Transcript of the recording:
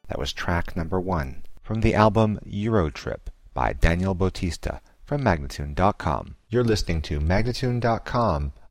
That was track number 1 from the album Eurotrip by Daniel Bautista from Magnatune.com. You're listening to Magnatune.com